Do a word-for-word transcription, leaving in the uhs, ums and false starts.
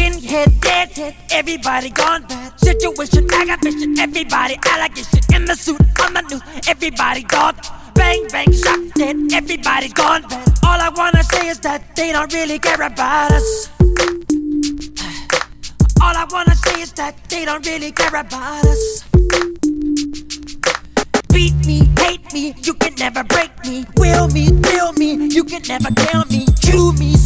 Skinhead, deadhead, everybody gone bad. Situation, aggravation, everybody allegation. In the suit, on the news, everybody gone. Bang, bang, shot dead, everybody gone bad. All I wanna say is that they don't really care about us. All I wanna say is that they don't really care about us. Beat me, hate me, you can never break me. Will me, thrill me, you can never kill me. Chew me,